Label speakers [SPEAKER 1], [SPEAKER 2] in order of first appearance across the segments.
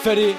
[SPEAKER 1] فری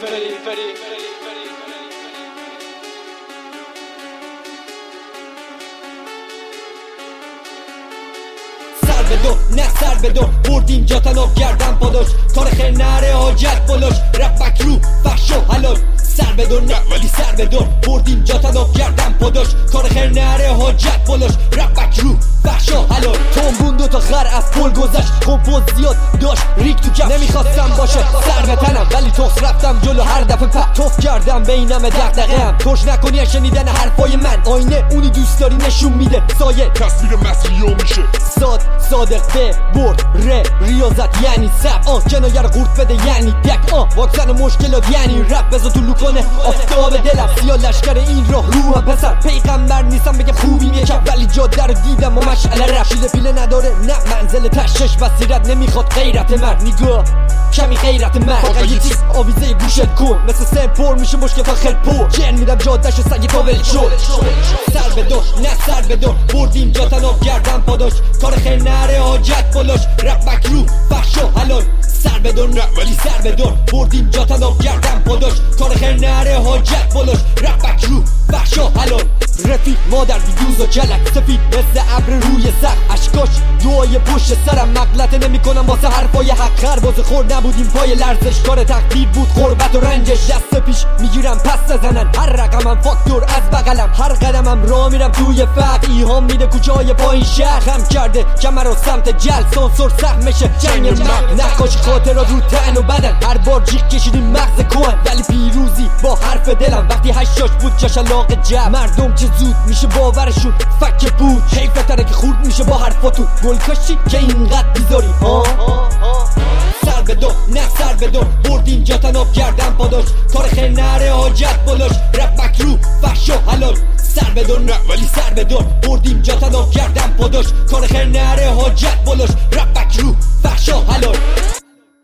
[SPEAKER 1] سر بدو نه سر بدو بردیم جا تناب کردم پاداش کار خیر نره حاجت بالاش رپ مکرو فحش و حلال سر بدو نه ولی سر بدو بردیم جا تناب کردم پاداش کار خیر نره حاجت بالاش رپ مکرو فحش و حلال تنبون دوتا خر از پل گذشت کمپوز زیاد داشت ریک تو کف نمیخواستم باشه سر به تنم ولی توخ رفتم جلو هر دفعه توف کردم بینم دغدغه هم توش نکنی شنیدن حرفای من آینه اونی دوست داری نشون میده سایه
[SPEAKER 2] تصویر مسیحا میشه
[SPEAKER 1] صادق به برد ریاضت یعنی سب کنایه رو قورت بده یعنی دک واکسن مشکلات یعنی رپ بزا طلو کنه آفتاب دلم سیاه لشکر این راه روح پسر پیغمبر نیستم بگم خوبیم یکم ولی جاده رو دیدم و مشعله رفت شیله پیله نداره نه منزل تشش بصیرت نمیخواد غیرت مرد نگاه کمی غیرت مرد یه چیز آویزه گوشت کن مثل سن پر میشه مشکل فخر پر جن میدم جادش و سگی پاول شد سر بدو نه سر بدو بردیم جا تناب کردم پاداش کار خیر نره حاجت بالاش رپ مکرو فحش و حلال سر بدو نه ولی سر بدو بردیم جا تناب کردم پاداش کار خیر نره حاجت بالاش رپ مکرو فحش و حلال رفیق مادر دیدوز و جلک سفید مثل ابر روی سقف اشکاش دعای پشت سرم مغلطه نمیکنم واسه حرفای حق خرباز خور نبودیم پای لرزش کار تقدیر بود غربت و رنجش دست پیش میگیرم پس نزنن هر رقمم فاکتور از بغلم هر قدمم راه میرم توی فقر ایهام میده کوچه های پایین شهر خم کرده کمر و سمت جل سانسور سخت میشه جنگ مرد نقاش خاطرات رو تن و بدن هر بار جیغ کشیدیم مغز کهن ولی پیروزی با حرف دلم وقتی هشتاش بود جاش علاقه جب مردم چه زود میشه باورشون فک بود حیفه تره که خورد میشه با حرفاتون گل کاشی که اینقدر بیزاری سر بدو نه سر بدو بردیم جا تناب کردم پاداش کار خیر نره حاجت بالاش رپ مکرو فحش و حلال سر بدو نه ولی سر بدو بردیم جا تناب کردم پاداش کار خیر نره حاجت بالاش رپ مکرو فحش و حلال